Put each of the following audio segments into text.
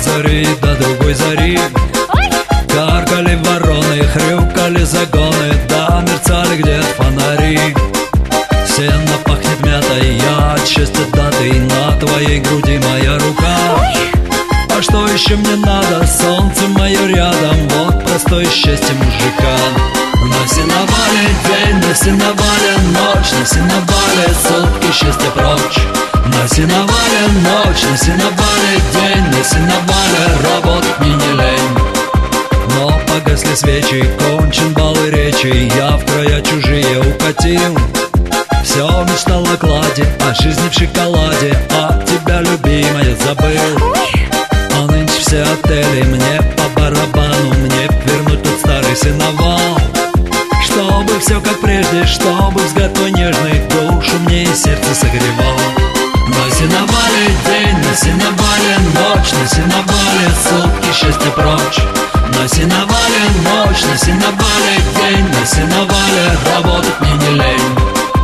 от зари до другой зари. Каркали вороны, хрюкали загоны, да мерцали где-то фонари. Сено пахнет мятой, я от счастья датый, на твоей груди моя рука. А что еще мне надо? Солнце мое рядом, вот простое счастье мужика. На сеновале день, на сеновале ночь, на сеновале сутки счастья прочь. На сеновале ночь, на сеновале день, на сеновале работать мне не лень. Но погасли свечи, кончен бал и речи, я в края чужие укатил. Все мечтал о кладе, о жизни в шоколаде, а тебя, любимая, забыл. А нынче все отели мне по барабану, мне вернуть тот старый сеновал. Чтобы все как прежде, чтобы взгляд твой нежный душу мне и сердце согревал. На сеновале день, на сеновале ночь, на сеновале сутки счастья прочь. На сеновале ночь, на сеновале день, на сеновале работать мне не лень.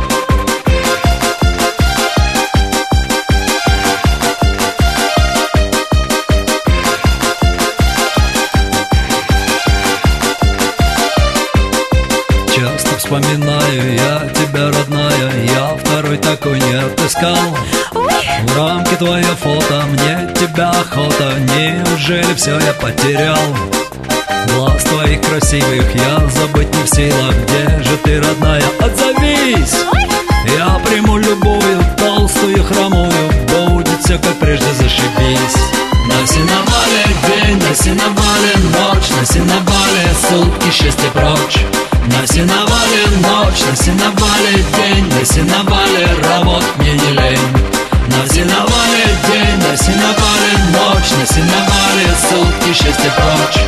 Часто вспоминаю я тебя, родная, я второй такой не отыскал. В рамке твое фото, мне тебя охота, неужели все я потерял? Глаз твоих красивых я забыть не в силах, где же ты, родная, отзовись! Я приму любую, толстую, хромую, будет все как прежде, зашибись. На сеновале день, на сеновале ночь, на сеновале сутки счастья прочь. На сеновале ночь, на сеновале день, на сеновале работать мне не лень. На сеновале день, на сеновале ночь, на сеновале сутки счастья прочь.